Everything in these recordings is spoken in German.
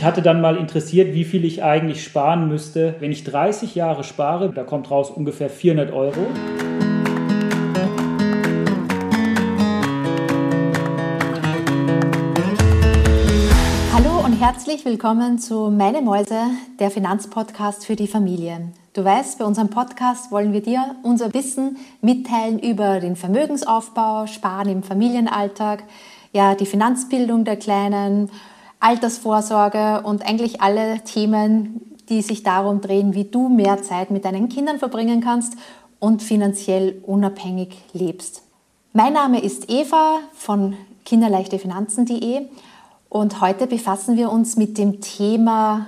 mich hatte dann mal interessiert, wie viel ich eigentlich sparen müsste. Wenn ich 30 Jahre spare, da kommt raus ungefähr 400 Euro. Hallo und herzlich willkommen zu Meine Mäuse, der Finanzpodcast für die Familie. Du weißt, bei unserem Podcast wollen wir dir unser Wissen mitteilen über den Vermögensaufbau, Sparen im Familienalltag, ja, die Finanzbildung der Kleinen, Altersvorsorge und eigentlich alle Themen, die sich darum drehen, wie du mehr Zeit mit deinen Kindern verbringen kannst und finanziell unabhängig lebst. Mein Name ist Eva von kinderleichtefinanzen.de und heute befassen wir uns mit dem Thema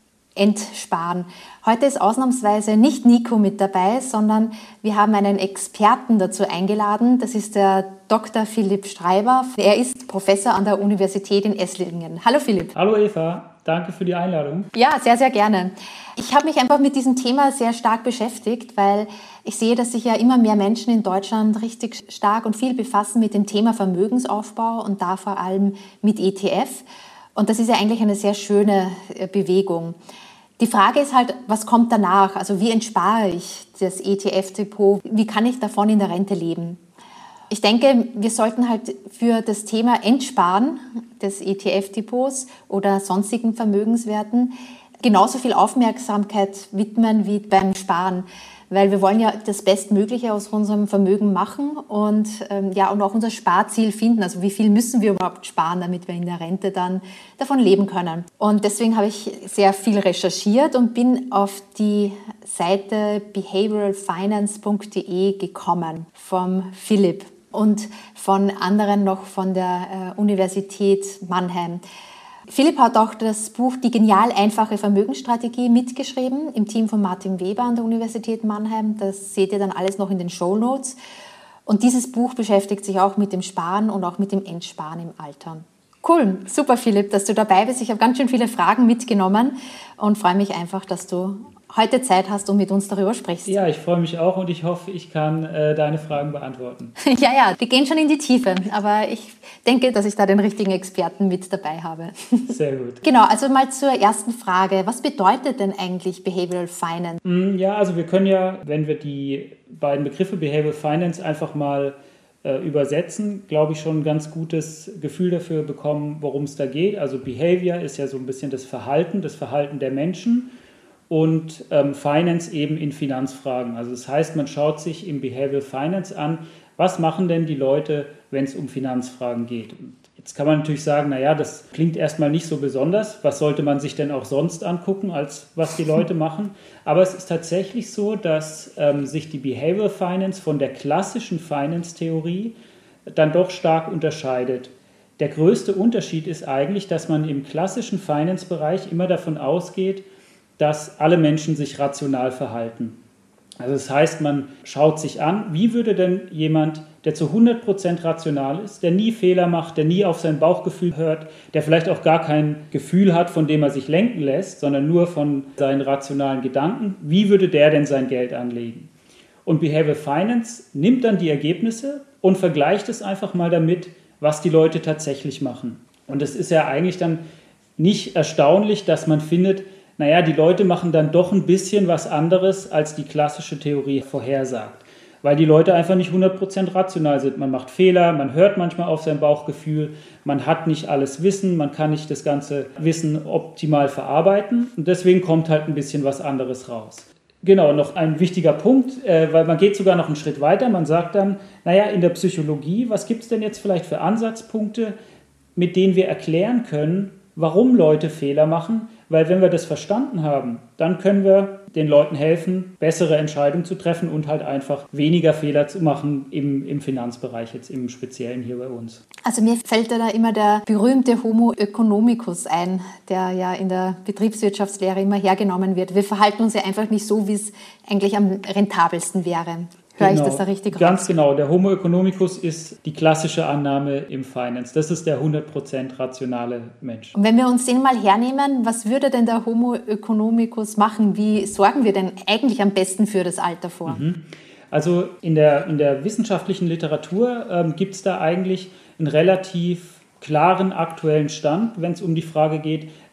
Entsparen. Heute ist ausnahmsweise nicht Nico mit dabei, sondern wir haben einen Experten dazu eingeladen. Das ist der Dr. Philipp Streiber. Er ist Professor an der Universität in Esslingen. Hallo Philipp. Hallo Eva, danke für die Einladung. Ja, sehr, sehr gerne. Ich habe mich einfach mit diesem Thema sehr stark beschäftigt, weil ich sehe, dass sich ja immer mehr Menschen in Deutschland richtig stark und viel befassen mit dem Thema Vermögensaufbau und da vor allem mit ETF. Und das ist ja eigentlich eine sehr schöne Bewegung. Die Frage ist halt, was kommt danach? Also wie entspare ich das ETF-Depot? Wie kann ich davon in der Rente leben? Ich denke, wir sollten halt für das Thema Entsparen des ETF-Depots oder sonstigen Vermögenswerten genauso viel Aufmerksamkeit widmen wie beim Sparen. Weil wir wollen ja das Bestmögliche aus unserem Vermögen machen und und auch unser Sparziel finden. Also wie viel müssen wir überhaupt sparen, damit wir in der Rente dann davon leben können. Und deswegen habe ich sehr viel recherchiert und bin auf die Seite behavioralfinance.de gekommen vom Philipp und von anderen noch von der Universität Mannheim. Philipp hat auch das Buch Die genial einfache Vermögensstrategie mitgeschrieben im Team von Martin Weber an der Universität Mannheim. Das seht ihr dann alles noch in den Shownotes. Und dieses Buch beschäftigt sich auch mit dem Sparen und auch mit dem Entsparen im Alter. Cool, super Philipp, dass du dabei bist. Ich habe ganz schön viele Fragen mitgenommen und freue mich einfach, dass du heute Zeit hast und mit uns darüber sprichst. Ja, ich freue mich auch und ich hoffe, ich kann deine Fragen beantworten. Ja, wir gehen schon in die Tiefe, aber ich denke, dass ich da den richtigen Experten mit dabei habe. Sehr gut. Genau, also mal zur ersten Frage. Was bedeutet denn eigentlich Behavioral Finance? Ja, also wir können ja, wenn wir die beiden Begriffe Behavioral Finance einfach mal übersetzen, glaube ich, schon ein ganz gutes Gefühl dafür bekommen, worum es da geht. Also Behavior ist ja so ein bisschen das Verhalten der Menschen. Und Finance eben in Finanzfragen. Also das heißt, man schaut sich im Behavioral Finance an, was machen denn die Leute, wenn es um Finanzfragen geht. Und jetzt kann man natürlich sagen, naja, das klingt erstmal nicht so besonders. Was sollte man sich denn auch sonst angucken, als was die Leute machen? Aber es ist tatsächlich so, dass sich die Behavioral Finance von der klassischen Finance-Theorie dann doch stark unterscheidet. Der größte Unterschied ist eigentlich, dass man im klassischen Finance-Bereich immer davon ausgeht, dass alle Menschen sich rational verhalten. Also das heißt, man schaut sich an, wie würde denn jemand, der zu 100% rational ist, der nie Fehler macht, der nie auf sein Bauchgefühl hört, der vielleicht auch gar kein Gefühl hat, von dem er sich lenken lässt, sondern nur von seinen rationalen Gedanken, wie würde der denn sein Geld anlegen? Und Behavioral Finance nimmt dann die Ergebnisse und vergleicht es einfach mal damit, was die Leute tatsächlich machen. Und es ist ja eigentlich dann nicht erstaunlich, dass man findet, naja, die Leute machen dann doch ein bisschen was anderes, als die klassische Theorie vorhersagt. Weil die Leute einfach nicht 100% rational sind. Man macht Fehler, man hört manchmal auf sein Bauchgefühl, man hat nicht alles Wissen, man kann nicht das ganze Wissen optimal verarbeiten und deswegen kommt halt ein bisschen was anderes raus. Genau, noch ein wichtiger Punkt, weil man geht sogar noch einen Schritt weiter. Man sagt dann, naja, in der Psychologie, was gibt es denn jetzt vielleicht für Ansatzpunkte, mit denen wir erklären können, warum Leute Fehler machen? Weil wenn wir das verstanden haben, dann können wir den Leuten helfen, bessere Entscheidungen zu treffen und halt einfach weniger Fehler zu machen im Finanzbereich, jetzt im Speziellen hier bei uns. Also mir fällt da immer der berühmte Homo economicus ein, der ja in der Betriebswirtschaftslehre immer hergenommen wird. Wir verhalten uns ja einfach nicht so, wie es eigentlich am rentabelsten wäre. Höre ich das da richtig raus? Ganz genau. Der Homo economicus ist die klassische Annahme im Finance. Das ist der 100% rationale Mensch. Und wenn wir uns den mal hernehmen, was würde denn der Homo economicus machen? Wie sorgen wir denn eigentlich am besten für das Alter vor? Also in der wissenschaftlichen Literatur gibt es da eigentlich einen relativ klaren aktuellen Stand, wenn es um die Frage geht,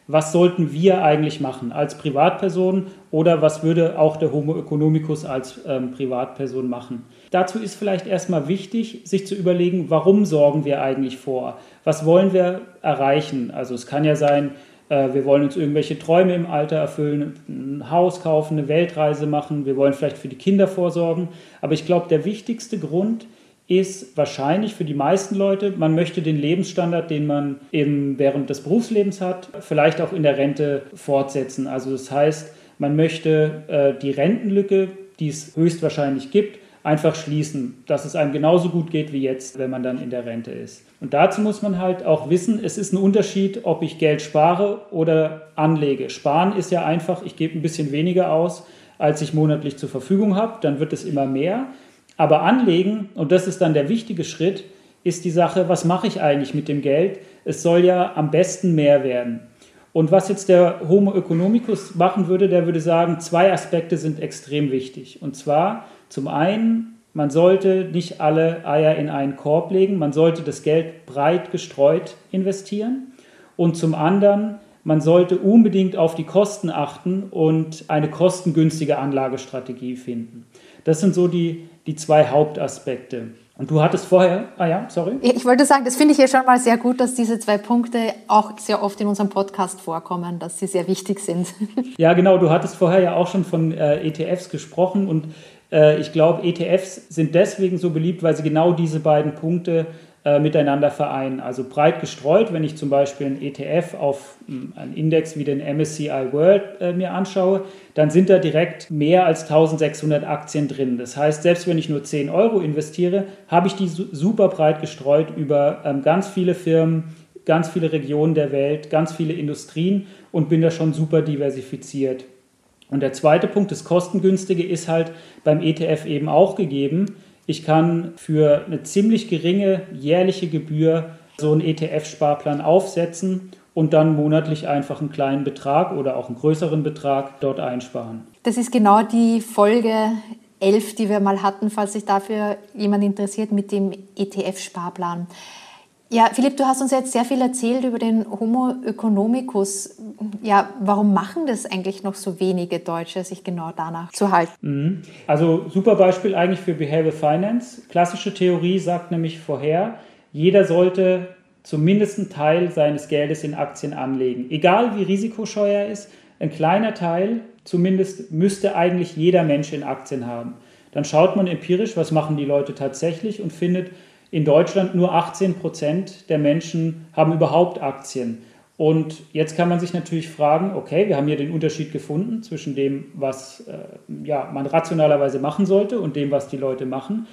was sollten wir eigentlich machen als Privatperson oder was würde auch der Homo economicus als Privatperson machen. Dazu ist vielleicht erstmal wichtig, sich zu überlegen, warum sorgen wir eigentlich vor? Was wollen wir erreichen? Also es kann ja sein, wir wollen uns irgendwelche Träume im Alter erfüllen, ein Haus kaufen, eine Weltreise machen, wir wollen vielleicht für die Kinder vorsorgen. Aber ich glaube, der wichtigste Grund ist wahrscheinlich für die meisten Leute, man möchte den Lebensstandard, den man eben während des Berufslebens hat, vielleicht auch in der Rente fortsetzen. Also das heißt, man möchte die Rentenlücke, die es höchstwahrscheinlich gibt, einfach schließen, dass es einem genauso gut geht wie jetzt, wenn man dann in der Rente ist. Und dazu muss man halt auch wissen, es ist ein Unterschied, ob ich Geld spare oder anlege. Sparen ist ja einfach, ich gebe ein bisschen weniger aus, als ich monatlich zur Verfügung habe, dann wird es immer mehr. Aber anlegen, und das ist dann der wichtige Schritt, ist die Sache, was mache ich eigentlich mit dem Geld? Es soll ja am besten mehr werden. Und was jetzt der Homo economicus machen würde, der würde sagen, 2 Aspekte sind extrem wichtig. Und zwar zum einen, man sollte nicht alle Eier in einen Korb legen, man sollte das Geld breit gestreut investieren. Und zum anderen, man sollte unbedingt auf die Kosten achten und eine kostengünstige Anlagestrategie finden. Das sind so die 2 Hauptaspekte. Und du hattest vorher, Ich wollte sagen, das finde ich ja schon mal sehr gut, dass diese 2 Punkte auch sehr oft in unserem Podcast vorkommen, dass sie sehr wichtig sind. Ja, genau, du hattest vorher ja auch schon von ETFs gesprochen und ich glaube, ETFs sind deswegen so beliebt, weil sie genau diese beiden Punkte miteinander vereinen. Also breit gestreut, wenn ich zum Beispiel einen ETF auf einen Index wie den MSCI World mir anschaue, dann sind da direkt mehr als 1600 Aktien drin. Das heißt, selbst wenn ich nur 10 Euro investiere, habe ich die super breit gestreut über ganz viele Firmen, ganz viele Regionen der Welt, ganz viele Industrien und bin da schon super diversifiziert. Und der zweite Punkt, das Kostengünstige, ist halt beim ETF eben auch gegeben. Ich kann für eine ziemlich geringe jährliche Gebühr so einen ETF-Sparplan aufsetzen und dann monatlich einfach einen kleinen Betrag oder auch einen größeren Betrag dort einsparen. Das ist genau die Folge 11, die wir mal hatten, falls sich dafür jemand interessiert, mit dem ETF-Sparplan. Ja, Philipp, du hast uns jetzt sehr viel erzählt über den Homo economicus. Ja, warum machen das eigentlich noch so wenige Deutsche, sich genau danach zu halten? Also super Beispiel eigentlich für Behavioral Finance. Klassische Theorie sagt nämlich vorher, jeder sollte zumindest einen Teil seines Geldes in Aktien anlegen. Egal wie risikoscheu er ist, ein kleiner Teil zumindest müsste eigentlich jeder Mensch in Aktien haben. Dann schaut man empirisch, was machen die Leute tatsächlich und findet, in Deutschland nur 18% der Menschen haben überhaupt Aktien. Und jetzt kann man sich natürlich fragen, okay, wir haben hier den Unterschied gefunden zwischen dem, was man rationalerweise machen sollte und dem, was die Leute machen.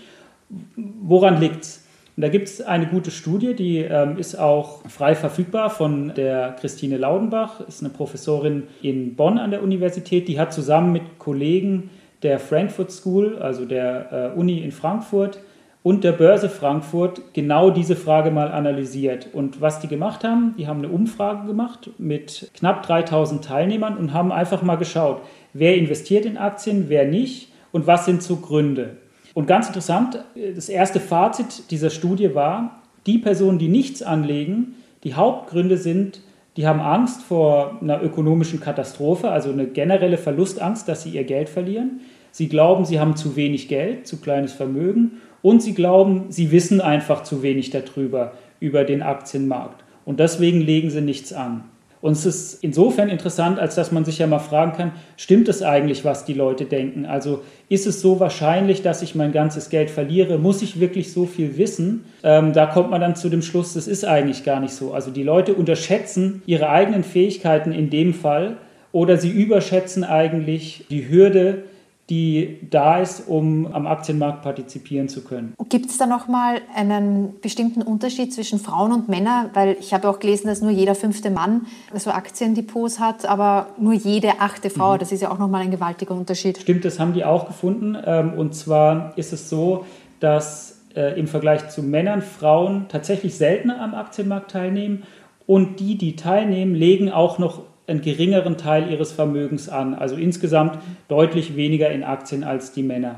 Woran liegt es? Und da gibt es eine gute Studie, die ist auch frei verfügbar von der Christine Laudenbach, ist eine Professorin in Bonn an der Universität, die hat zusammen mit Kollegen der Frankfurt School, also der Uni in Frankfurt, und der Börse Frankfurt genau diese Frage mal analysiert. Und was die gemacht haben, die haben eine Umfrage gemacht mit knapp 3000 Teilnehmern und haben einfach mal geschaut, wer investiert in Aktien, wer nicht und was sind so Gründe. Und ganz interessant, das erste Fazit dieser Studie war, die Personen, die nichts anlegen, die Hauptgründe sind, die haben Angst vor einer ökonomischen Katastrophe, also eine generelle Verlustangst, dass sie ihr Geld verlieren. Sie glauben, sie haben zu wenig Geld, zu kleines Vermögen. Und sie glauben, sie wissen einfach zu wenig darüber, über den Aktienmarkt. Und deswegen legen sie nichts an. Und es ist insofern interessant, als dass man sich ja mal fragen kann, stimmt es eigentlich, was die Leute denken? Also ist es so wahrscheinlich, dass ich mein ganzes Geld verliere? Muss ich wirklich so viel wissen? Da kommt man dann zu dem Schluss, das ist eigentlich gar nicht so. Also die Leute unterschätzen ihre eigenen Fähigkeiten in dem Fall oder sie überschätzen eigentlich die Hürde, die da ist, um am Aktienmarkt partizipieren zu können. Gibt es da nochmal einen bestimmten Unterschied zwischen Frauen und Männern? Weil ich habe auch gelesen, dass nur jeder 5. Mann so Aktiendepots hat, aber nur jede 8. Frau. Das ist ja auch nochmal ein gewaltiger Unterschied. Stimmt, das haben die auch gefunden. Und zwar ist es so, dass im Vergleich zu Männern Frauen tatsächlich seltener am Aktienmarkt teilnehmen. Und die teilnehmen, legen auch noch einen geringeren Teil ihres Vermögens an, also insgesamt deutlich weniger in Aktien als die Männer.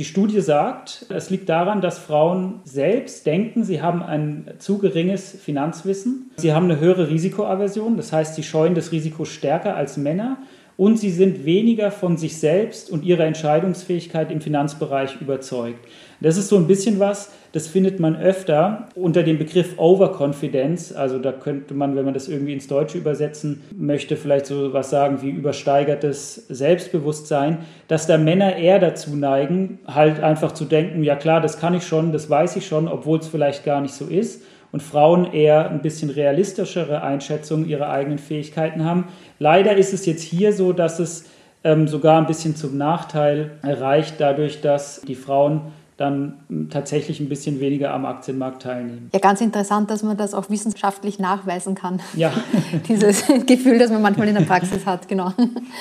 Die Studie sagt, es liegt daran, dass Frauen selbst denken, sie haben ein zu geringes Finanzwissen. Sie haben eine höhere Risikoaversion, das heißt, sie scheuen das Risiko stärker als Männer. Und sie sind weniger von sich selbst und ihrer Entscheidungsfähigkeit im Finanzbereich überzeugt. Das ist so ein bisschen was, das findet man öfter unter dem Begriff Overconfidence. Also da könnte man, wenn man das irgendwie ins Deutsche übersetzen möchte, vielleicht so was sagen wie übersteigertes Selbstbewusstsein, dass da Männer eher dazu neigen, halt einfach zu denken, ja klar, das kann ich schon, das weiß ich schon, obwohl es vielleicht gar nicht so ist. Und Frauen eher ein bisschen realistischere Einschätzungen ihrer eigenen Fähigkeiten haben. Leider ist es jetzt hier so, dass es sogar ein bisschen zum Nachteil reicht, dadurch, dass die Frauen dann tatsächlich ein bisschen weniger am Aktienmarkt teilnehmen. Ja, ganz interessant, dass man das auch wissenschaftlich nachweisen kann. Ja. Dieses Gefühl, das man manchmal in der Praxis hat, genau.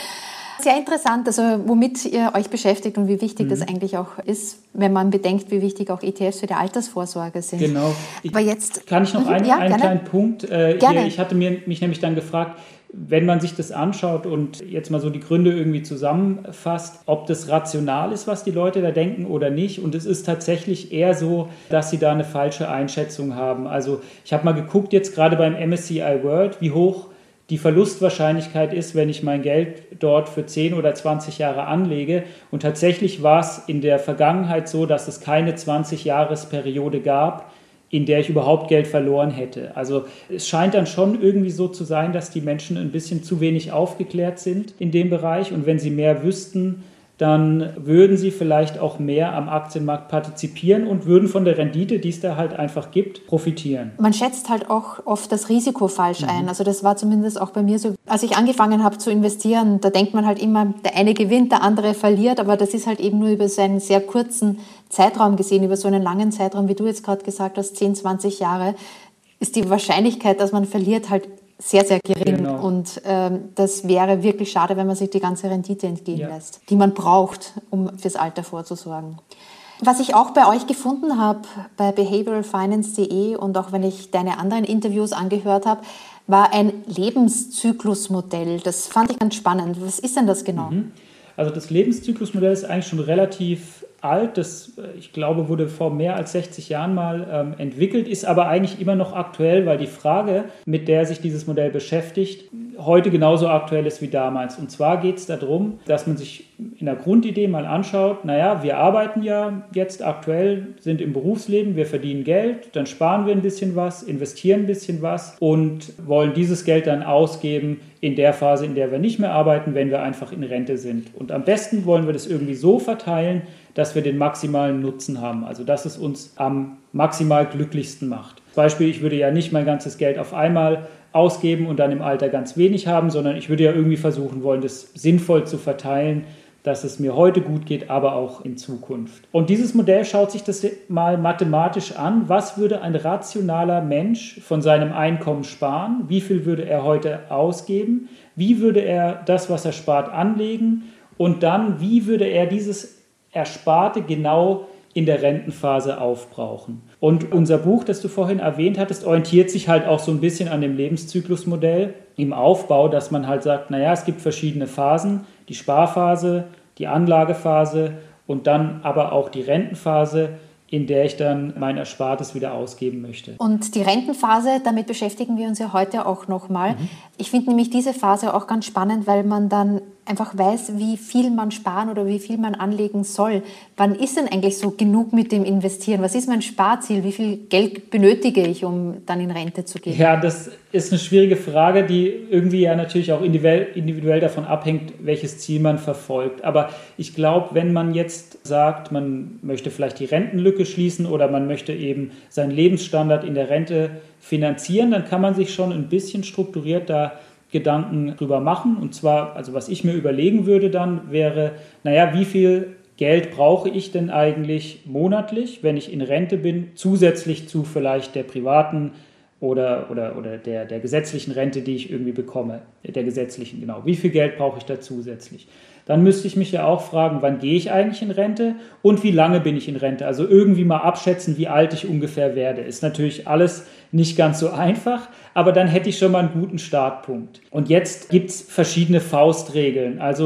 Sehr interessant, also womit ihr euch beschäftigt und wie wichtig das eigentlich auch ist, wenn man bedenkt, wie wichtig auch ETFs für die Altersvorsorge sind. Genau. Aber jetzt kann ich noch einen kleinen Punkt hier? Ich hatte mich nämlich dann gefragt, wenn man sich das anschaut und jetzt mal so die Gründe irgendwie zusammenfasst, ob das rational ist, was die Leute da denken oder nicht. Und es ist tatsächlich eher so, dass sie da eine falsche Einschätzung haben. Also ich habe mal geguckt, jetzt gerade beim MSCI World, wie hoch die Verlustwahrscheinlichkeit ist, wenn ich mein Geld dort für 10 oder 20 Jahre anlege. Und tatsächlich war es in der Vergangenheit so, dass es keine 20-Jahresperiode gab, in der ich überhaupt Geld verloren hätte. Also es scheint dann schon irgendwie so zu sein, dass die Menschen ein bisschen zu wenig aufgeklärt sind in dem Bereich. Und wenn sie mehr wüssten, dann würden sie vielleicht auch mehr am Aktienmarkt partizipieren und würden von der Rendite, die es da halt einfach gibt, profitieren. Man schätzt halt auch oft das Risiko falsch ein. Also das war zumindest auch bei mir so. Als ich angefangen habe zu investieren, da denkt man halt immer, der eine gewinnt, der andere verliert, aber das ist halt eben nur über so einen sehr kurzen Zeitraum gesehen, über so einen langen Zeitraum, wie du jetzt gerade gesagt hast, 10, 20 Jahre, ist die Wahrscheinlichkeit, dass man verliert, halt sehr, sehr gering. Genau. Und das wäre wirklich schade, wenn man sich die ganze Rendite entgehen lässt, die man braucht, um fürs Alter vorzusorgen. Was ich auch bei euch gefunden habe, bei behavioralfinance.de und auch wenn ich deine anderen Interviews angehört habe, war ein Lebenszyklusmodell. Das fand ich ganz spannend. Was ist denn das genau? Also das Lebenszyklusmodell ist eigentlich schon relativ alt. Das, ich glaube, wurde vor mehr als 60 Jahren mal entwickelt, ist aber eigentlich immer noch aktuell, weil die Frage, mit der sich dieses Modell beschäftigt, heute genauso aktuell ist wie damals. Und zwar geht es darum, dass man sich in der Grundidee mal anschaut, naja, wir arbeiten ja jetzt aktuell, sind im Berufsleben, wir verdienen Geld, dann sparen wir ein bisschen was, investieren ein bisschen was und wollen dieses Geld dann ausgeben in der Phase, in der wir nicht mehr arbeiten, wenn wir einfach in Rente sind. Und am besten wollen wir das irgendwie so verteilen, dass wir den maximalen Nutzen haben, also dass es uns am maximal glücklichsten macht. Zum Beispiel, ich würde ja nicht mein ganzes Geld auf einmal ausgeben und dann im Alter ganz wenig haben, sondern ich würde ja irgendwie versuchen wollen, das sinnvoll zu verteilen, dass es mir heute gut geht, aber auch in Zukunft. Und dieses Modell schaut sich das mal mathematisch an. Was würde ein rationaler Mensch von seinem Einkommen sparen? Wie viel würde er heute ausgeben? Wie würde er das, was er spart, anlegen? Und dann, wie würde er dieses Ersparte genau in der Rentenphase aufbrauchen? Und unser Buch, das du vorhin erwähnt hattest, orientiert sich halt auch so ein bisschen an dem Lebenszyklusmodell im Aufbau, dass man halt sagt, naja, es gibt verschiedene Phasen, die Sparphase, die Anlagephase und dann aber auch die Rentenphase, in der ich dann mein Erspartes wieder ausgeben möchte. Und die Rentenphase, damit beschäftigen wir uns ja heute auch nochmal. Ich finde nämlich diese Phase auch ganz spannend, weil man dann einfach weiß, wie viel man sparen oder wie viel man anlegen soll. Wann ist denn eigentlich so genug mit dem Investieren? Was ist mein Sparziel? Wie viel Geld benötige ich, um dann in Rente zu gehen? Ja, das ist eine schwierige Frage, die irgendwie ja natürlich auch individuell davon abhängt, welches Ziel man verfolgt. Aber ich glaube, wenn man jetzt sagt, man möchte vielleicht die Rentenlücke schließen oder man möchte eben seinen Lebensstandard in der Rente finanzieren, dann kann man sich schon ein bisschen strukturiert da Gedanken drüber machen. Und zwar, also was ich mir überlegen würde dann, wäre, naja, wie viel Geld brauche ich denn eigentlich monatlich, wenn ich in Rente bin, zusätzlich zu vielleicht der privaten oder der gesetzlichen Rente, die ich irgendwie bekomme, der gesetzlichen, genau. Wie viel Geld brauche ich da zusätzlich? Dann müsste ich mich ja auch fragen, wann gehe ich eigentlich in Rente und wie lange bin ich in Rente? Also irgendwie mal abschätzen, wie alt ich ungefähr werde. Ist natürlich alles nicht ganz so einfach, aber dann hätte ich schon mal einen guten Startpunkt. Und jetzt gibt es verschiedene Faustregeln. Also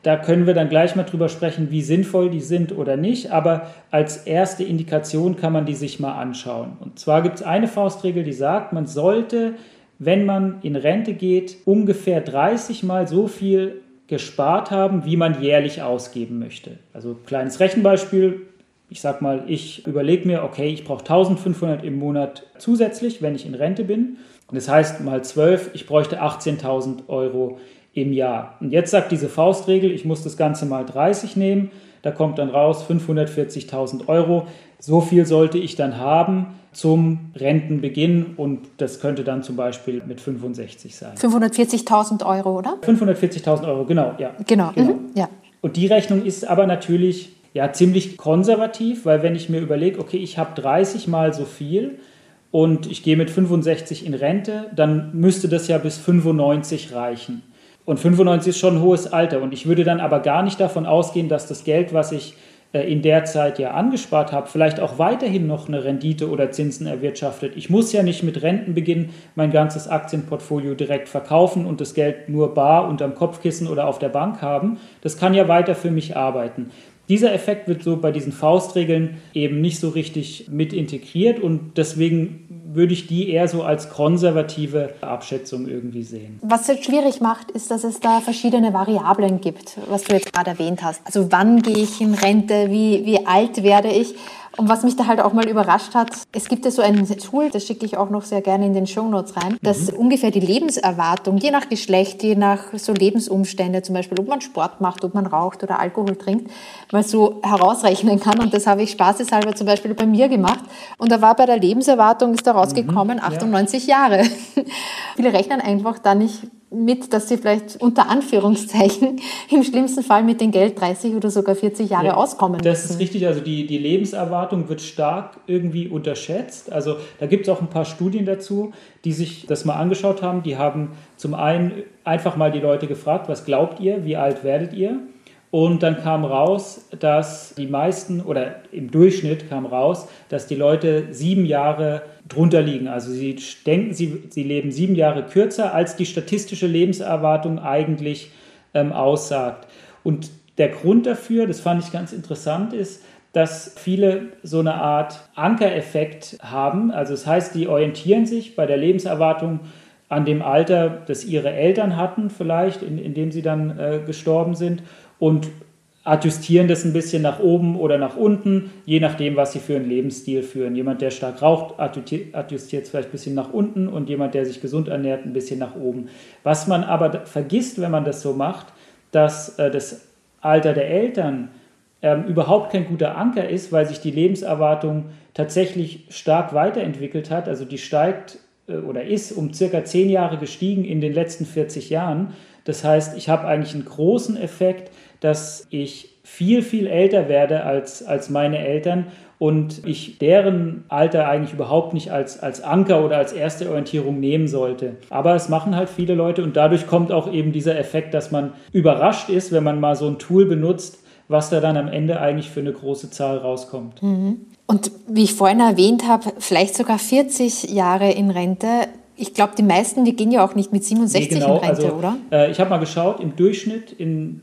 Da können wir dann gleich mal drüber sprechen, wie sinnvoll die sind oder nicht. Aber als erste Indikation kann man die sich mal anschauen. Und zwar gibt es eine Faustregel, die sagt, man sollte, wenn man in Rente geht, ungefähr 30 Mal so viel gespart haben, wie man jährlich ausgeben möchte. Also kleines Rechenbeispiel. Ich sag mal, ich überlege mir, okay, ich brauche 1.500 im Monat zusätzlich, wenn ich in Rente bin. Das heißt, mal 12, ich bräuchte 18.000 Euro im Jahr. Und jetzt sagt diese Faustregel, ich muss das Ganze mal 30 nehmen. Da kommt dann raus 540.000 Euro. So viel sollte ich dann haben zum Rentenbeginn und das könnte dann zum Beispiel mit 65 sein. 540.000 Euro, oder? 540.000 Euro, genau, ja. Genau. Ja. Und die Rechnung ist aber natürlich ziemlich konservativ, weil wenn ich mir überlege, okay, ich habe 30 Mal so viel und ich gehe mit 65 in Rente, dann müsste das ja bis 95 reichen. Und 95 ist schon ein hohes Alter und ich würde dann aber gar nicht davon ausgehen, dass das Geld, was ich in der Zeit ja angespart habe, vielleicht auch weiterhin noch eine Rendite oder Zinsen erwirtschaftet. Ich muss ja nicht mit Rentenbeginn mein ganzes Aktienportfolio direkt verkaufen und das Geld nur bar unterm Kopfkissen oder auf der Bank haben. Das kann ja weiter für mich arbeiten. Dieser Effekt wird so bei diesen Faustregeln eben nicht so richtig mit integriert und deswegen würde ich die eher so als konservative Abschätzung irgendwie sehen. Was es jetzt schwierig macht, ist, dass es da verschiedene Variablen gibt, was du jetzt gerade erwähnt hast. Also wann gehe ich in Rente, wie alt werde ich? Und was mich da halt auch mal überrascht hat, es gibt ja so ein Tool, das schicke ich auch noch sehr gerne in den Shownotes rein, das ungefähr die Lebenserwartung, je nach Geschlecht, je nach so Lebensumstände, zum Beispiel ob man Sport macht, ob man raucht oder Alkohol trinkt, mal so herausrechnen kann. Und das habe ich spaßeshalber zum Beispiel bei mir gemacht. Und da war bei der Lebenserwartung, ist da rausgekommen, 98 Jahre. Viele rechnen einfach da nicht mit, dass sie vielleicht unter Anführungszeichen im schlimmsten Fall mit dem Geld 30 oder sogar 40 Jahre auskommen müssen. Das ist richtig, also die Lebenserwartung wird stark irgendwie unterschätzt. Also da gibt es auch ein paar Studien dazu, die sich das mal angeschaut haben. Die haben zum einen einfach mal die Leute gefragt, was glaubt ihr, wie alt werdet ihr? Und dann kam raus, dass die meisten, oder im Durchschnitt kam raus, dass die Leute 7 Jahre drunter liegen. Also sie denken, sie leben 7 Jahre kürzer, als die statistische Lebenserwartung eigentlich aussagt. Und der Grund dafür, das fand ich ganz interessant, ist, dass viele so eine Art Ankereffekt haben. Also das heißt, die orientieren sich bei der Lebenserwartung an dem Alter, das ihre Eltern hatten vielleicht, in dem sie dann gestorben sind, und adjustieren das ein bisschen nach oben oder nach unten, je nachdem, was sie für einen Lebensstil führen. Jemand, der stark raucht, adjustiert es vielleicht ein bisschen nach unten und jemand, der sich gesund ernährt, ein bisschen nach oben. Was man aber vergisst, wenn man das so macht, dass das Alter der Eltern überhaupt kein guter Anker ist, weil sich die Lebenserwartung tatsächlich stark weiterentwickelt hat. Also die steigt oder ist um circa 10 Jahre gestiegen in den letzten 40 Jahren. Das heißt, ich habe eigentlich einen großen Effekt, dass ich viel, viel älter werde als meine Eltern und ich deren Alter eigentlich überhaupt nicht als Anker oder als erste Orientierung nehmen sollte. Aber es machen halt viele Leute und dadurch kommt auch eben dieser Effekt, dass man überrascht ist, wenn man mal so ein Tool benutzt, was da dann am Ende eigentlich für eine große Zahl rauskommt. Und wie ich vorhin erwähnt habe, vielleicht sogar 40 Jahre in Rente. Ich glaube, die meisten, die gehen ja auch nicht mit 67 in Rente, also, oder? Ich habe mal geschaut, im Durchschnitt in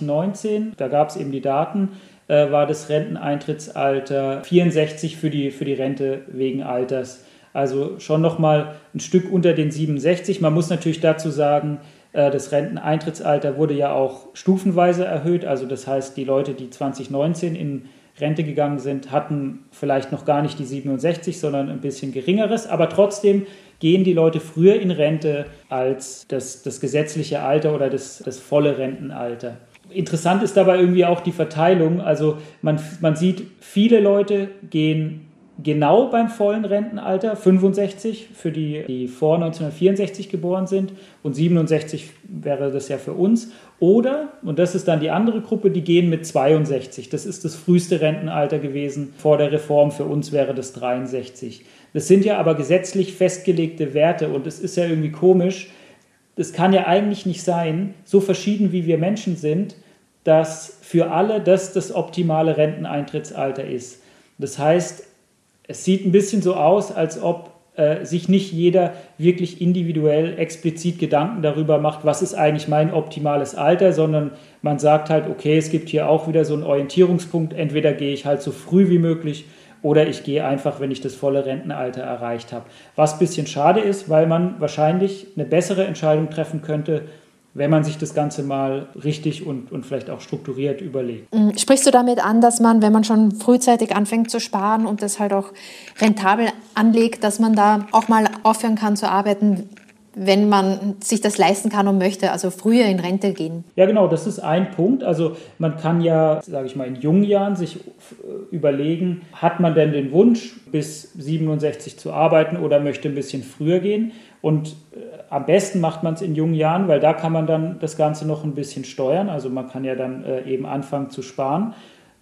2019, da gab es eben die Daten, war das Renteneintrittsalter 64 für die Rente wegen Alters. Also schon nochmal ein Stück unter den 67. Man muss natürlich dazu sagen, das Renteneintrittsalter wurde ja auch stufenweise erhöht. Also das heißt, die Leute, die 2019 in Rente gegangen sind, hatten vielleicht noch gar nicht die 67, sondern ein bisschen geringeres. Aber trotzdem gehen die Leute früher in Rente als das gesetzliche Alter oder das volle Rentenalter. Interessant ist dabei irgendwie auch die Verteilung. Also man sieht, viele Leute gehen genau beim vollen Rentenalter, 65 für die vor 1964 geboren sind und 67 wäre das ja für uns. Oder, und das ist dann die andere Gruppe, die gehen mit 62. Das ist das früheste Rentenalter gewesen. Vor der Reform für uns wäre das 63. Das sind ja aber gesetzlich festgelegte Werte und es ist ja irgendwie komisch. Das kann ja eigentlich nicht sein, so verschieden wie wir Menschen sind, dass für alle das optimale Renteneintrittsalter ist. Das heißt, es sieht ein bisschen so aus, als ob sich nicht jeder wirklich individuell explizit Gedanken darüber macht, was ist eigentlich mein optimales Alter, sondern man sagt halt, okay, es gibt hier auch wieder so einen Orientierungspunkt, entweder gehe ich halt so früh wie möglich oder ich gehe einfach, wenn ich das volle Rentenalter erreicht habe. Was ein bisschen schade ist, weil man wahrscheinlich eine bessere Entscheidung treffen könnte, wenn man sich das Ganze mal richtig und vielleicht auch strukturiert überlegt. Sprichst du damit an, dass man, wenn man schon frühzeitig anfängt zu sparen und das halt auch rentabel anlegt, dass man da auch mal aufhören kann zu arbeiten, wenn man sich das leisten kann und möchte, also früher in Rente gehen? Ja, genau, das ist ein Punkt. Also man kann ja, sage ich mal, in jungen Jahren sich überlegen, hat man denn den Wunsch, bis 67 zu arbeiten oder möchte ein bisschen früher gehen? Und am besten macht man es in jungen Jahren, weil da kann man dann das Ganze noch ein bisschen steuern. Also man kann ja dann eben anfangen zu sparen.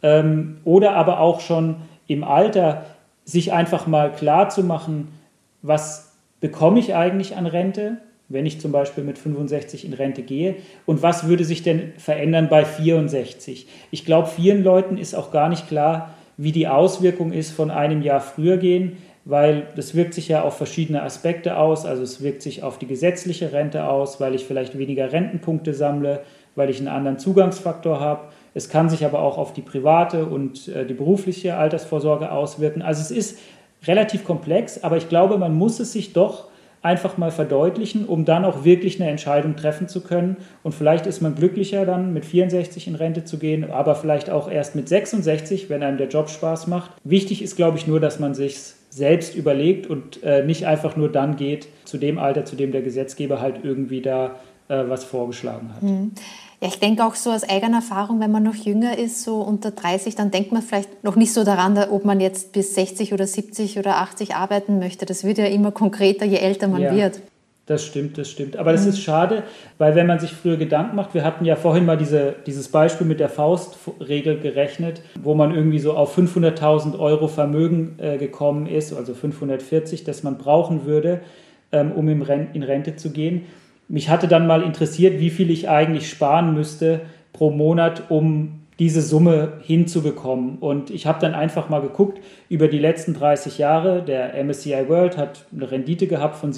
Oder aber auch schon im Alter sich einfach mal klar zu machen, was bekomme ich eigentlich an Rente, wenn ich zum Beispiel mit 65 in Rente gehe? Und was würde sich denn verändern bei 64? Ich glaube, vielen Leuten ist auch gar nicht klar, wie die Auswirkung ist von einem Jahr früher gehen, weil das wirkt sich ja auf verschiedene Aspekte aus. Also es wirkt sich auf die gesetzliche Rente aus, weil ich vielleicht weniger Rentenpunkte sammle, weil ich einen anderen Zugangsfaktor habe. Es kann sich aber auch auf die private und die berufliche Altersvorsorge auswirken. Also es ist relativ komplex, aber ich glaube, man muss es sich doch einfach mal verdeutlichen, um dann auch wirklich eine Entscheidung treffen zu können. Und vielleicht ist man glücklicher dann mit 64 in Rente zu gehen, aber vielleicht auch erst mit 66, wenn einem der Job Spaß macht. Wichtig ist, glaube ich, nur, dass man sich selbst überlegt und nicht einfach nur dann geht zu dem Alter, zu dem der Gesetzgeber halt irgendwie da was vorgeschlagen hat. Ja, ich denke auch so aus eigener Erfahrung, wenn man noch jünger ist, so unter 30, dann denkt man vielleicht noch nicht so daran, ob man jetzt bis 60 oder 70 oder 80 arbeiten möchte. Das wird ja immer konkreter, je älter man wird. Das stimmt. Aber das ist schade, weil wenn man sich früher Gedanken macht, wir hatten ja vorhin mal dieses Beispiel mit der Faustregel gerechnet, wo man irgendwie so auf 500.000 Euro Vermögen gekommen ist, also 540, das man brauchen würde, um in Rente zu gehen. Mich hatte dann mal interessiert, wie viel ich eigentlich sparen müsste pro Monat, um diese Summe hinzubekommen. Und ich habe dann einfach mal geguckt, über die letzten 30 Jahre, der MSCI World hat eine Rendite gehabt von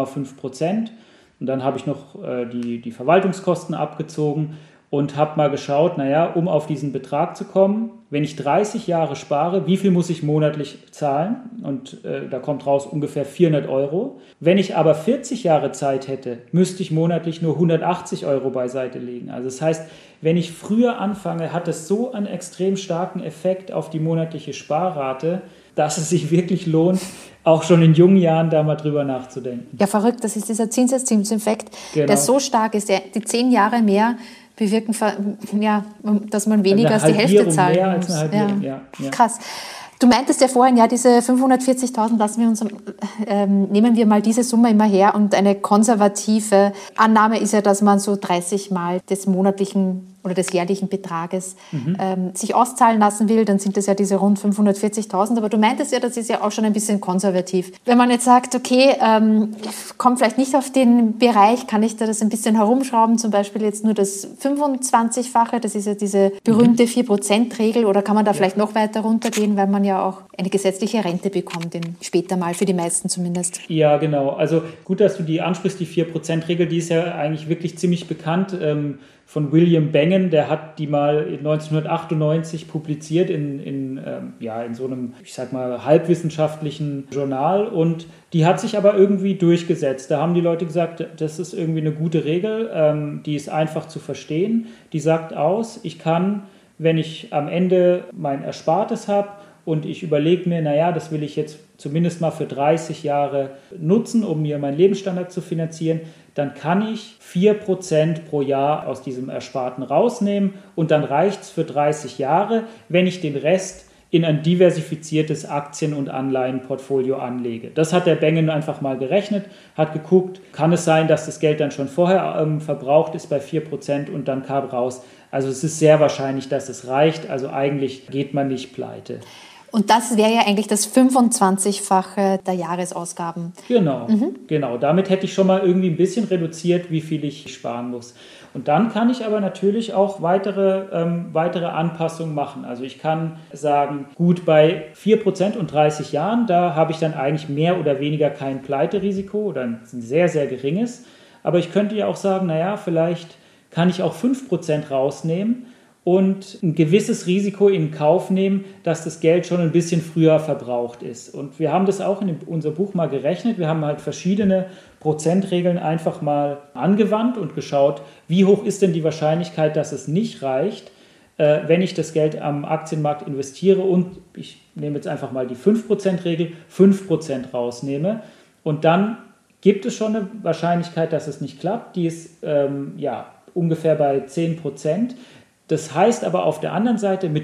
7,5%. Und dann habe ich noch die Verwaltungskosten abgezogen und habe mal geschaut, um auf diesen Betrag zu kommen, wenn ich 30 Jahre spare, wie viel muss ich monatlich zahlen? Und da kommt raus ungefähr 400 Euro. Wenn ich aber 40 Jahre Zeit hätte, müsste ich monatlich nur 180 Euro beiseite legen. Also das heißt, wenn ich früher anfange, hat es so einen extrem starken Effekt auf die monatliche Sparrate, dass es sich wirklich lohnt, auch schon in jungen Jahren da mal drüber nachzudenken. Ja, verrückt, das ist dieser Zinseszinseffekt, der so stark ist, die 10 Jahre mehr bewirken, dass man weniger als die Hälfte zahlen mehr muss. Als eine Halbierung, ja. Krass. Du meintest ja vorhin, diese 540.000, nehmen wir mal diese Summe immer her, und eine konservative Annahme ist ja, dass man so 30 Mal des monatlichen oder des jährlichen Betrages sich auszahlen lassen will, dann sind das ja diese rund 540.000. Aber du meintest ja, das ist ja auch schon ein bisschen konservativ. Wenn man jetzt sagt, okay, ich komme vielleicht nicht auf den Bereich, kann ich da das ein bisschen herumschrauben, zum Beispiel jetzt nur das 25-fache, das ist ja diese berühmte 4%-Regel, oder kann man da vielleicht noch weiter runtergehen, weil man ja auch eine gesetzliche Rente bekommt, später mal, für die meisten zumindest. Ja, genau. Also gut, dass du die ansprichst, die 4%-Regel, die ist ja eigentlich wirklich ziemlich bekannt. Von William Bengen, der hat die mal 1998 publiziert in so einem, ich sag mal, halbwissenschaftlichen Journal, und die hat sich aber irgendwie durchgesetzt. Da haben die Leute gesagt, das ist irgendwie eine gute Regel, die ist einfach zu verstehen. Die sagt aus, ich kann, wenn ich am Ende mein Erspartes habe und ich überlege mir, das will ich jetzt zumindest mal für 30 Jahre nutzen, um mir meinen Lebensstandard zu finanzieren, dann kann ich 4% pro Jahr aus diesem Ersparten rausnehmen, und dann reicht es für 30 Jahre, wenn ich den Rest in ein diversifiziertes Aktien- und Anleihenportfolio anlege. Das hat der Bengen einfach mal gerechnet, hat geguckt, kann es sein, dass das Geld dann schon vorher verbraucht ist bei 4%, und dann kam raus. Also es ist sehr wahrscheinlich, dass es reicht, also eigentlich geht man nicht pleite. Und das wäre ja eigentlich das 25-fache der Jahresausgaben. Genau. Damit hätte ich schon mal irgendwie ein bisschen reduziert, wie viel ich sparen muss. Und dann kann ich aber natürlich auch weitere Anpassungen machen. Also ich kann sagen, gut, bei 4% und 30 Jahren, da habe ich dann eigentlich mehr oder weniger kein Pleiterisiko oder ein sehr, sehr geringes. Aber ich könnte ja auch sagen, naja, vielleicht kann ich auch 5% rausnehmen und ein gewisses Risiko in Kauf nehmen, dass das Geld schon ein bisschen früher verbraucht ist. Und wir haben das auch in unser Buch mal gerechnet. Wir haben halt verschiedene Prozentregeln einfach mal angewandt und geschaut, wie hoch ist denn die Wahrscheinlichkeit, dass es nicht reicht, wenn ich das Geld am Aktienmarkt investiere und ich nehme jetzt einfach mal die 5%-Regel, 5% rausnehme. Und dann gibt es schon eine Wahrscheinlichkeit, dass es nicht klappt. Die ist ungefähr bei 10%. Das heißt aber auf der anderen Seite, mit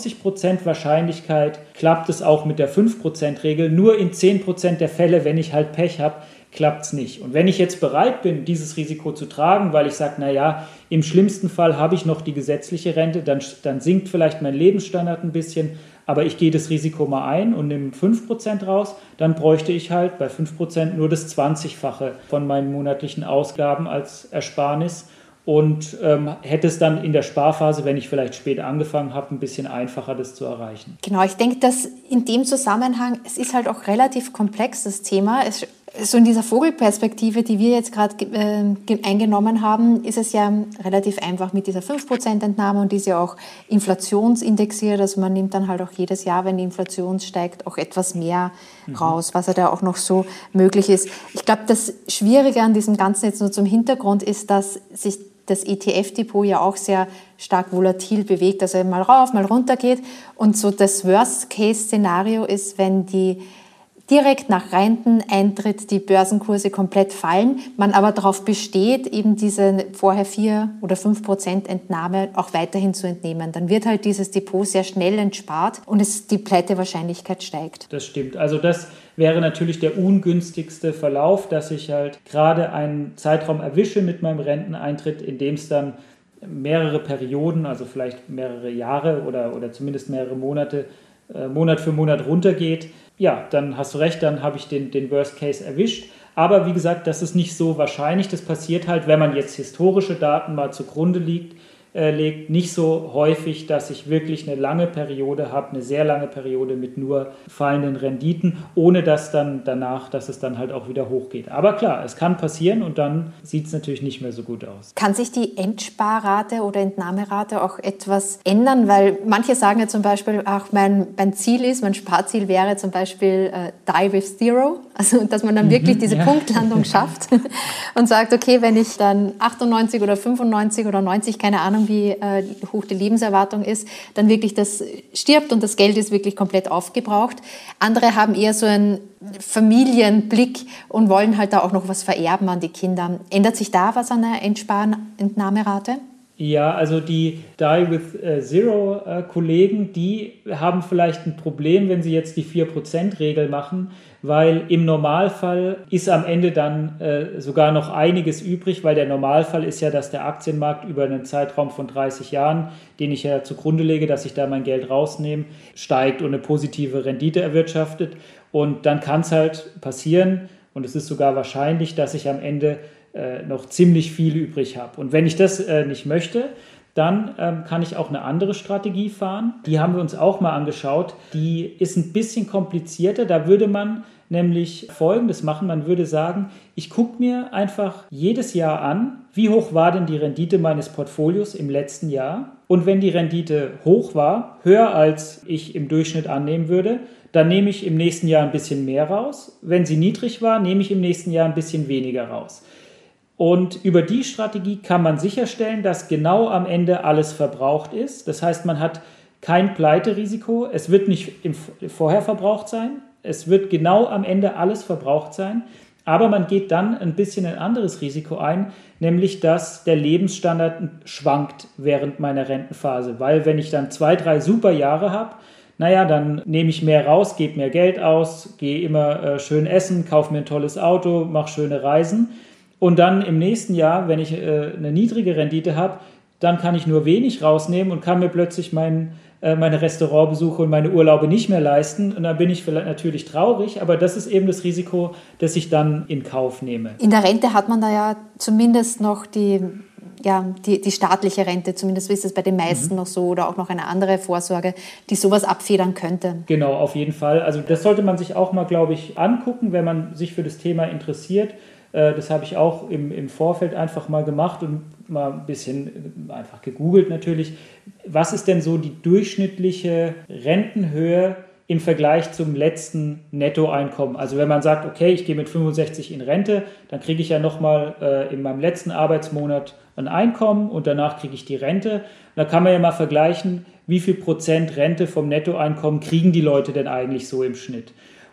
90% Wahrscheinlichkeit klappt es auch mit der 5%-Regel. Nur in 10% der Fälle, wenn ich halt Pech habe, klappt es nicht. Und wenn ich jetzt bereit bin, dieses Risiko zu tragen, weil ich sage, naja, im schlimmsten Fall habe ich noch die gesetzliche Rente, dann sinkt vielleicht mein Lebensstandard ein bisschen, aber ich gehe das Risiko mal ein und nehme 5% raus, dann bräuchte ich halt bei 5% nur das 20-fache von meinen monatlichen Ausgaben als Ersparnis. Und hätte es dann in der Sparphase, wenn ich vielleicht spät angefangen habe, ein bisschen einfacher, das zu erreichen. Genau, ich denke, dass in dem Zusammenhang, es ist halt auch relativ komplex, das Thema. So in dieser Vogelperspektive, die wir jetzt gerade eingenommen haben, ist es ja relativ einfach mit dieser 5% Entnahme und die ist ja auch inflationsindexiert. Also man nimmt dann halt auch jedes Jahr, wenn die Inflation steigt, auch etwas mehr raus, was ja da auch noch so möglich ist. Ich glaube, das Schwierige an diesem Ganzen jetzt nur zum Hintergrund ist, dass sich das ETF-Depot ja auch sehr stark volatil bewegt, also mal rauf, mal runter geht. Und so das Worst-Case-Szenario ist, wenn die direkt nach Renteneintritt die Börsenkurse komplett fallen, man aber darauf besteht, eben diese vorher 4 oder 5% Entnahme auch weiterhin zu entnehmen. Dann wird halt dieses Depot sehr schnell entspart und die Pleitewahrscheinlichkeit steigt. Das stimmt. Also das wäre natürlich der ungünstigste Verlauf, dass ich halt gerade einen Zeitraum erwische mit meinem Renteneintritt, in dem es dann mehrere Perioden, also vielleicht mehrere Jahre oder zumindest mehrere Monate, Monat für Monat runtergeht. Ja, dann hast du recht, dann habe ich den Worst Case erwischt. Aber wie gesagt, das ist nicht so wahrscheinlich. Das passiert halt, wenn man jetzt historische Daten mal zugrunde legt, nicht so häufig, dass ich wirklich eine lange Periode habe, eine sehr lange Periode mit nur fallenden Renditen, ohne dass dann danach, dass es dann halt auch wieder hochgeht. Aber klar, es kann passieren und dann sieht es natürlich nicht mehr so gut aus. Kann sich die Endsparrate oder Entnahmerate auch etwas ändern? Weil manche sagen ja zum Beispiel, ach, mein Sparziel wäre zum Beispiel Die with Zero, also dass man dann wirklich diese Punktlandung schafft und sagt, okay, wenn ich dann 98 oder 95 oder 90, keine Ahnung, wie hoch die Lebenserwartung ist, dann wirklich das stirbt und das Geld ist wirklich komplett aufgebraucht. Andere haben eher so einen Familienblick und wollen halt da auch noch was vererben an die Kinder. Ändert sich da was an der Entnahmerate? Ja, also die Die with Zero Kollegen, die haben vielleicht ein Problem, wenn sie jetzt die 4%-Regel machen, weil im Normalfall ist am Ende dann sogar noch einiges übrig, weil der Normalfall ist ja, dass der Aktienmarkt über einen Zeitraum von 30 Jahren, den ich ja zugrunde lege, dass ich da mein Geld rausnehme, steigt und eine positive Rendite erwirtschaftet. Und dann kann es halt passieren, und es ist sogar wahrscheinlich, dass ich am Ende noch ziemlich viel übrig habe. Und wenn ich das nicht möchte, dann kann ich auch eine andere Strategie fahren. Die haben wir uns auch mal angeschaut. Die ist ein bisschen komplizierter. Da würde man nämlich Folgendes machen. Man würde sagen, ich gucke mir einfach jedes Jahr an, wie hoch war denn die Rendite meines Portfolios im letzten Jahr. Und wenn die Rendite hoch war, höher als ich im Durchschnitt annehmen würde, dann nehme ich im nächsten Jahr ein bisschen mehr raus. Wenn sie niedrig war, nehme ich im nächsten Jahr ein bisschen weniger raus. Und über die Strategie kann man sicherstellen, dass genau am Ende alles verbraucht ist. Das heißt, man hat kein Pleiterisiko. Es wird nicht vorher verbraucht sein. Es wird genau am Ende alles verbraucht sein. Aber man geht dann ein bisschen ein anderes Risiko ein, nämlich dass der Lebensstandard schwankt während meiner Rentenphase. Weil wenn ich dann 2, 3 super Jahre habe, naja, dann nehme ich mehr raus, gebe mehr Geld aus, gehe immer schön essen, kaufe mir ein tolles Auto, mache schöne Reisen. Und dann im nächsten Jahr, wenn ich eine niedrige Rendite habe, dann kann ich nur wenig rausnehmen und kann mir plötzlich mein meine Restaurantbesuche und meine Urlaube nicht mehr leisten. Und dann bin ich vielleicht natürlich traurig, aber das ist eben das Risiko, das ich dann in Kauf nehme. In der Rente hat man da ja zumindest noch die staatliche Rente, zumindest ist es bei den meisten noch so, oder auch noch eine andere Vorsorge, die sowas abfedern könnte. Genau, auf jeden Fall. Also das sollte man sich auch mal, glaube ich, angucken, wenn man sich für das Thema interessiert. Das habe ich auch im Vorfeld einfach mal gemacht und mal ein bisschen einfach gegoogelt natürlich. Was ist denn so die durchschnittliche Rentenhöhe im Vergleich zum letzten Nettoeinkommen? Also wenn man sagt, okay, ich gehe mit 65 in Rente, dann kriege ich ja nochmal in meinem letzten Arbeitsmonat ein Einkommen und danach kriege ich die Rente. Und da kann man ja mal vergleichen, wie viel Prozent Rente vom Nettoeinkommen kriegen die Leute denn eigentlich so im Schnitt?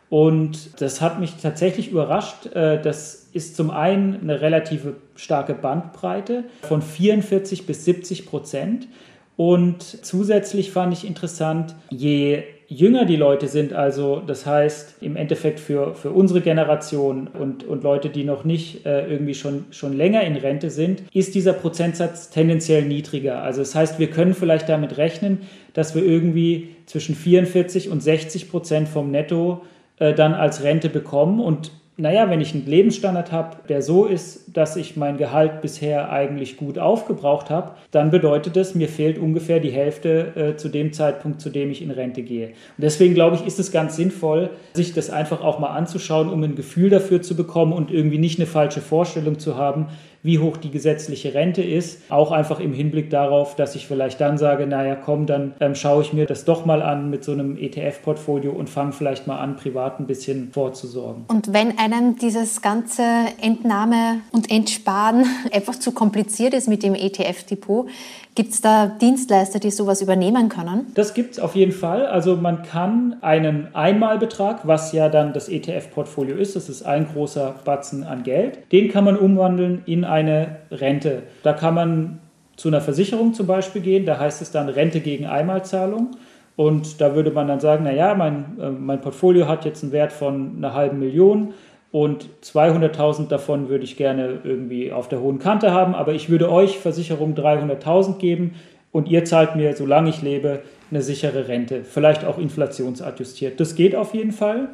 Und das hat mich tatsächlich überrascht. Das ist zum einen eine relative starke Bandbreite von 44 bis 70%. Und zusätzlich fand ich interessant, je jünger die Leute sind, also das heißt im Endeffekt für unsere Generation und Leute, die noch nicht irgendwie schon länger in Rente sind, ist dieser Prozentsatz tendenziell niedriger. Also das heißt, wir können vielleicht damit rechnen, dass wir irgendwie zwischen 44 und 60% vom Netto dann als Rente bekommen. Und naja, wenn ich einen Lebensstandard habe, der so ist, dass ich mein Gehalt bisher eigentlich gut aufgebraucht habe, dann bedeutet das, mir fehlt ungefähr die Hälfte zu dem Zeitpunkt, zu dem ich in Rente gehe. Und deswegen glaube ich, ist es ganz sinnvoll, sich das einfach auch mal anzuschauen, um ein Gefühl dafür zu bekommen und irgendwie nicht eine falsche Vorstellung zu haben, wie hoch die gesetzliche Rente ist. Auch einfach im Hinblick darauf, dass ich vielleicht dann sage, naja komm, dann schaue ich mir das doch mal an mit so einem ETF-Portfolio und fange vielleicht mal an, privat ein bisschen vorzusorgen. Und wenn einem dieses ganze Entnahme- und Entsparen einfach zu kompliziert ist mit dem ETF-Depot, gibt es da Dienstleister, die sowas übernehmen können? Das gibt es auf jeden Fall. Also man kann einen Einmalbetrag, was ja dann das ETF-Portfolio ist, das ist ein großer Batzen an Geld, den kann man umwandeln in eine Rente. Da kann man zu einer Versicherung zum Beispiel gehen, da heißt es dann Rente gegen Einmalzahlung. Und da würde man dann sagen, naja, mein Portfolio hat jetzt einen Wert von 500.000 und 200.000 davon würde ich gerne irgendwie auf der hohen Kante haben, aber ich würde euch Versicherung 300.000 geben und ihr zahlt mir, solange ich lebe, eine sichere Rente, vielleicht auch inflationsadjustiert. Das geht auf jeden Fall.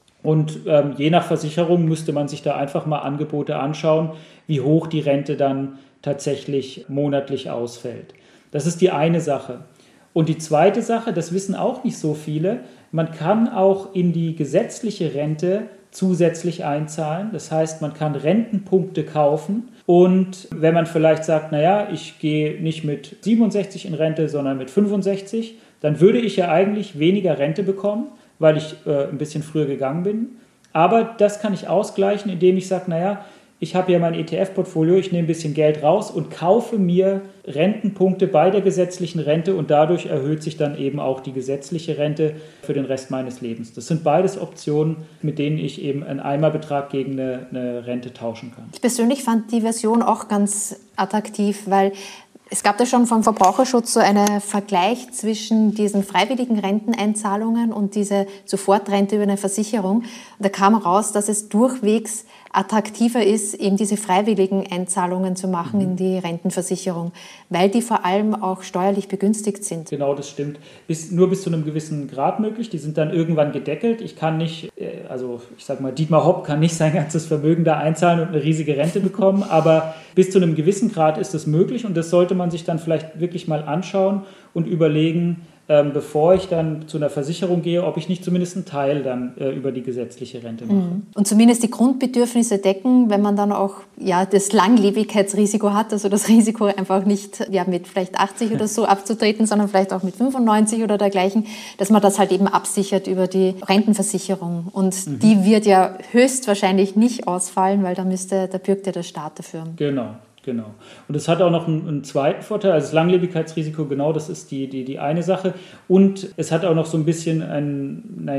Und je nach Versicherung müsste man sich da einfach mal Angebote anschauen, wie hoch die Rente dann tatsächlich monatlich ausfällt. Das ist die eine Sache. Und die zweite Sache, das wissen auch nicht so viele, man kann auch in die gesetzliche Rente zusätzlich einzahlen. Das heißt, man kann Rentenpunkte kaufen und wenn man vielleicht sagt, naja, ich gehe nicht mit 67 in Rente, sondern mit 65, dann würde ich ja eigentlich weniger Rente bekommen, weil ich ein bisschen früher gegangen bin. Aber das kann ich ausgleichen, indem ich sage, naja, ich habe ja mein ETF-Portfolio, ich nehme ein bisschen Geld raus und kaufe mir Rentenpunkte bei der gesetzlichen Rente und dadurch erhöht sich dann eben auch die gesetzliche Rente für den Rest meines Lebens. Das sind beides Optionen, mit denen ich eben einen Einmalbetrag gegen eine Rente tauschen kann. Ich persönlich fand die Version auch ganz attraktiv, weil es gab da schon vom Verbraucherschutz so einen Vergleich zwischen diesen freiwilligen Renteneinzahlungen und diese Sofortrente über eine Versicherung. Und da kam raus, dass es durchwegs attraktiver ist, eben diese freiwilligen Einzahlungen zu machen in die Rentenversicherung, weil die vor allem auch steuerlich begünstigt sind. Genau, das stimmt. Nur bis zu einem gewissen Grad möglich. Die sind dann irgendwann gedeckelt. Ich kann nicht, also ich sag mal, Dietmar Hopp kann nicht sein ganzes Vermögen da einzahlen und eine riesige Rente bekommen, aber bis zu einem gewissen Grad ist es möglich und das sollte man sich dann vielleicht wirklich mal anschauen und überlegen, bevor ich dann zu einer Versicherung gehe, ob ich nicht zumindest einen Teil dann über die gesetzliche Rente mache. Und zumindest die Grundbedürfnisse decken, wenn man dann auch das Langlebigkeitsrisiko hat, also das Risiko einfach nicht mit vielleicht 80 oder so abzutreten, sondern vielleicht auch mit 95 oder dergleichen, dass man das halt eben absichert über die Rentenversicherung. Und die wird ja höchstwahrscheinlich nicht ausfallen, weil da bürgt ja der Staat dafür. Genau. Und es hat auch noch einen zweiten Vorteil, also das Langlebigkeitsrisiko, genau, das ist die eine Sache. Und es hat auch noch so ein bisschen einen,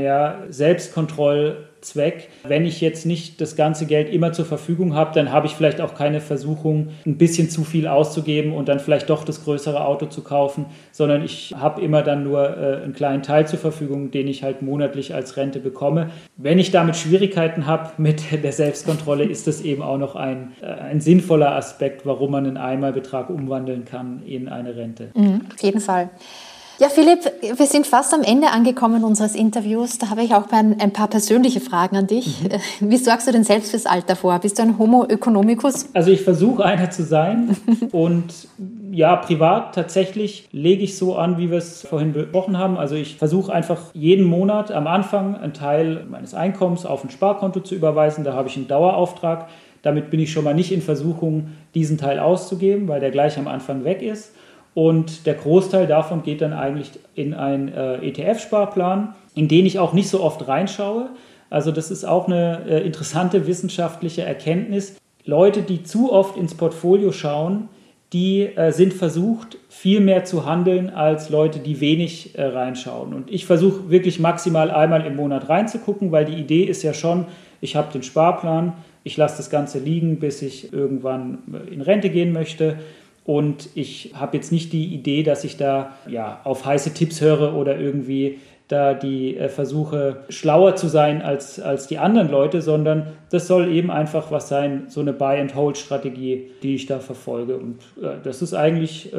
Selbstkontrollzweck. Wenn ich jetzt nicht das ganze Geld immer zur Verfügung habe, dann habe ich vielleicht auch keine Versuchung, ein bisschen zu viel auszugeben und dann vielleicht doch das größere Auto zu kaufen, sondern ich habe immer dann nur einen kleinen Teil zur Verfügung, den ich halt monatlich als Rente bekomme. Wenn ich damit Schwierigkeiten habe mit der Selbstkontrolle, ist das eben auch noch ein sinnvoller Aspekt, warum man einen Einmalbetrag umwandeln kann in eine Rente. Auf jeden Fall. Ja, Philipp, wir sind fast am Ende angekommen unseres Interviews. Da habe ich auch ein paar persönliche Fragen an dich. Wie sorgst du denn selbst fürs Alter vor? Bist du ein Homo economicus? Also ich versuche einer zu sein und ja, privat tatsächlich lege ich so an, wie wir es vorhin besprochen haben. Also ich versuche einfach jeden Monat am Anfang einen Teil meines Einkommens auf ein Sparkonto zu überweisen. Da habe ich einen Dauerauftrag. Damit bin ich schon mal nicht in Versuchung, diesen Teil auszugeben, weil der gleich am Anfang weg ist. Und der Großteil davon geht dann eigentlich in einen ETF-Sparplan, in den ich auch nicht so oft reinschaue. Also das ist auch eine interessante wissenschaftliche Erkenntnis. Leute, die zu oft ins Portfolio schauen, die sind versucht, viel mehr zu handeln als Leute, die wenig reinschauen. Und ich versuche wirklich maximal einmal im Monat reinzugucken, weil die Idee ist ja schon, ich habe den Sparplan, ich lasse das Ganze liegen, bis ich irgendwann in Rente gehen möchte. Und ich habe jetzt nicht die Idee, dass ich da auf heiße Tipps höre oder irgendwie da die versuche, schlauer zu sein als die anderen Leute, sondern das soll eben einfach was sein, so eine Buy-and-Hold-Strategie, die ich da verfolge. Und das ist eigentlich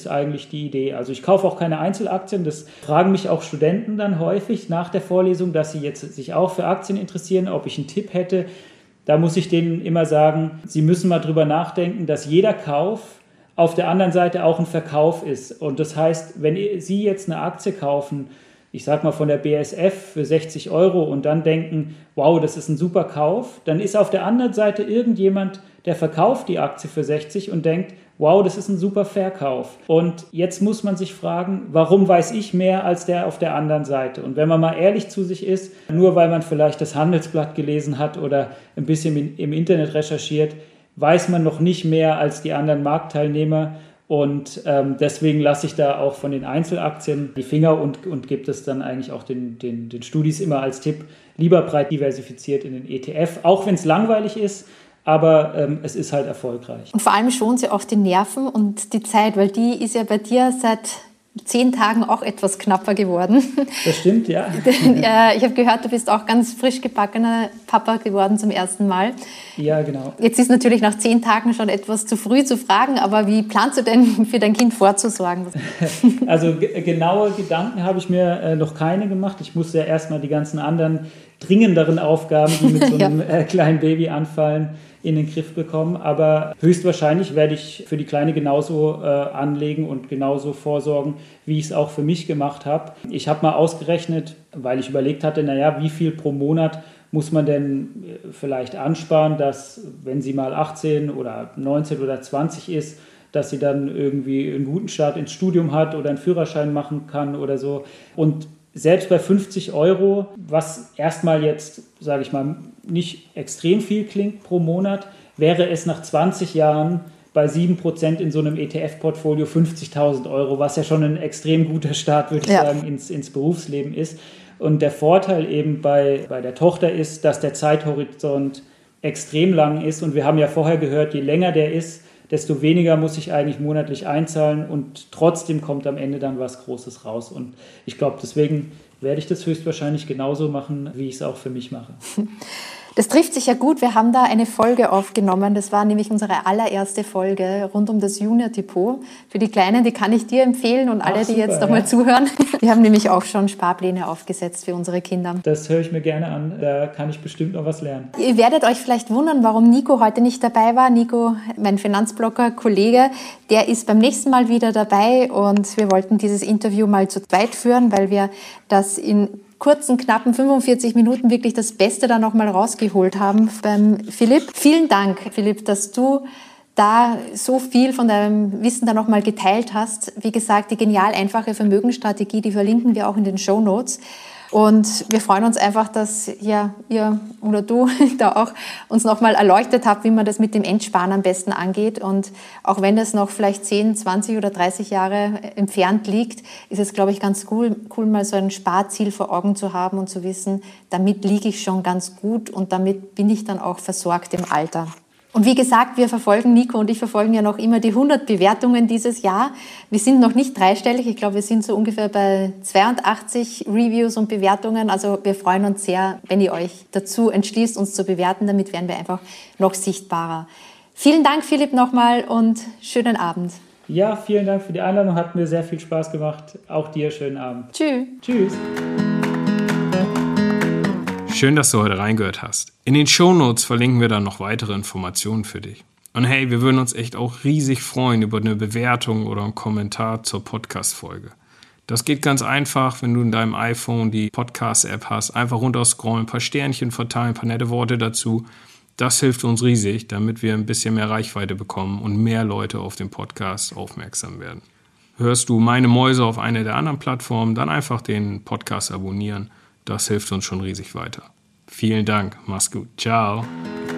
die Idee. Also ich kaufe auch keine Einzelaktien. Das fragen mich auch Studenten dann häufig nach der Vorlesung, dass sie jetzt sich auch für Aktien interessieren, ob ich einen Tipp hätte. Da muss ich denen immer sagen, sie müssen mal drüber nachdenken, dass jeder Kauf auf der anderen Seite auch ein Verkauf ist. Und das heißt, wenn Sie jetzt eine Aktie kaufen, ich sag mal von der BASF für 60 € und dann denken, wow, das ist ein super Kauf, dann ist auf der anderen Seite irgendjemand, der verkauft die Aktie für 60 und denkt, wow, das ist ein super Verkauf. Und jetzt muss man sich fragen, warum weiß ich mehr als der auf der anderen Seite? Und wenn man mal ehrlich zu sich ist, nur weil man vielleicht das Handelsblatt gelesen hat oder ein bisschen im Internet recherchiert, weiß man noch nicht mehr als die anderen Marktteilnehmer und deswegen lasse ich da auch von den Einzelaktien die Finger und gebe das dann eigentlich auch den Studis immer als Tipp, lieber breit diversifiziert in den ETF, auch wenn es langweilig ist, aber es ist halt erfolgreich. Und vor allem schonen sie auch die Nerven und die Zeit, weil die ist ja bei dir seit 10 Tagen auch etwas knapper geworden. Das stimmt, ja. Ich habe gehört, du bist auch ganz frisch gebackener Papa geworden zum ersten Mal. Ja, genau. Jetzt ist natürlich nach 10 Tagen schon etwas zu früh zu fragen, aber wie planst du denn für dein Kind vorzusorgen? Also genaue Gedanken habe ich mir noch keine gemacht. Ich musste ja erstmal die ganzen anderen dringenderen Aufgaben, die mit so einem kleinen Baby anfallen, in den Griff bekommen. Aber höchstwahrscheinlich werde ich für die Kleine genauso anlegen und genauso vorsorgen, wie ich es auch für mich gemacht habe. Ich habe mal ausgerechnet, weil ich überlegt hatte, wie viel pro Monat muss man denn vielleicht ansparen, dass, wenn sie mal 18 oder 19 oder 20 ist, dass sie dann irgendwie einen guten Start ins Studium hat oder einen Führerschein machen kann oder so. Und selbst bei 50 €, was erstmal jetzt, sage ich mal, nicht extrem viel klingt pro Monat, wäre es nach 20 Jahren bei 7% in so einem ETF-Portfolio 50.000 €, was ja schon ein extrem guter Start, würde ich sagen, ins Berufsleben ist. Und der Vorteil eben bei der Tochter ist, dass der Zeithorizont extrem lang ist. Und wir haben ja vorher gehört, je länger der ist, desto weniger muss ich eigentlich monatlich einzahlen und trotzdem kommt am Ende dann was Großes raus. Und ich glaube, deswegen werde ich das höchstwahrscheinlich genauso machen, wie ich es auch für mich mache. Das trifft sich ja gut. Wir haben da eine Folge aufgenommen. Das war nämlich unsere allererste Folge rund um das Junior Depot. Für die Kleinen, die kann ich dir empfehlen und alle, die jetzt nochmal zuhören. Wir haben nämlich auch schon Sparpläne aufgesetzt für unsere Kinder. Das höre ich mir gerne an. Da kann ich bestimmt noch was lernen. Ihr werdet euch vielleicht wundern, warum Nico heute nicht dabei war. Nico, mein Finanzblogger-Kollege, der ist beim nächsten Mal wieder dabei und wir wollten dieses Interview mal zu zweit führen, weil wir das in kurzen, knappen 45 Minuten wirklich das Beste da nochmal rausgeholt haben beim Philipp. Vielen Dank, Philipp, dass du da so viel von deinem Wissen da nochmal geteilt hast. Wie gesagt, die genial einfache Vermögensstrategie, die verlinken wir auch in den Shownotes. Und wir freuen uns einfach, dass ihr oder du da auch uns nochmal erleuchtet habt, wie man das mit dem Entsparen am besten angeht. Und auch wenn das noch vielleicht 10, 20 oder 30 Jahre entfernt liegt, ist es, glaube ich, ganz cool, mal so ein Sparziel vor Augen zu haben und zu wissen, damit liege ich schon ganz gut und damit bin ich dann auch versorgt im Alter. Und wie gesagt, Nico und ich verfolgen ja noch immer die 100 Bewertungen dieses Jahr. Wir sind noch nicht dreistellig. Ich glaube, wir sind so ungefähr bei 82 Reviews und Bewertungen. Also wir freuen uns sehr, wenn ihr euch dazu entschließt, uns zu bewerten. Damit werden wir einfach noch sichtbarer. Vielen Dank, Philipp, nochmal und schönen Abend. Ja, vielen Dank für die Einladung. Hat mir sehr viel Spaß gemacht. Auch dir schönen Abend. Tschüss. Tschüss. Schön, dass du heute reingehört hast. In den Shownotes verlinken wir dann noch weitere Informationen für dich. Und hey, wir würden uns echt auch riesig freuen über eine Bewertung oder einen Kommentar zur Podcast-Folge. Das geht ganz einfach, wenn du in deinem iPhone die Podcast-App hast. Einfach runterscrollen, ein paar Sternchen verteilen, ein paar nette Worte dazu. Das hilft uns riesig, damit wir ein bisschen mehr Reichweite bekommen und mehr Leute auf den Podcast aufmerksam werden. Hörst du Meine Mäuse auf einer der anderen Plattformen, dann einfach den Podcast abonnieren. Das hilft uns schon riesig weiter. Vielen Dank, mach's gut, ciao.